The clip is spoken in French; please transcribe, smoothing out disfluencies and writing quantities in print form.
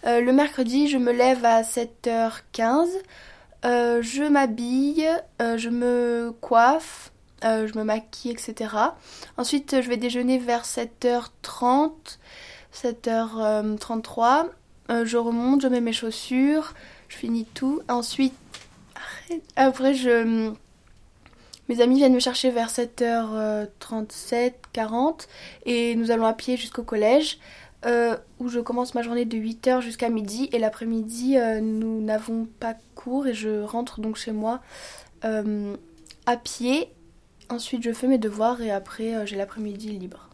Le mercredi, je me lève à 7h15. Je m'habille, je me coiffe, je me maquille, etc. Ensuite, je vais déjeuner vers 7h30, 7h33. Je remonte, je mets mes chaussures, je finis tout. Ensuite, après, mes amis viennent me chercher vers 7h37, 40 et nous allons à pied jusqu'au collège où je commence ma journée de 8h jusqu'à midi et l'après-midi nous n'avons pas cours et je rentre donc chez moi à pied. Ensuite je fais mes devoirs et après j'ai l'après-midi libre.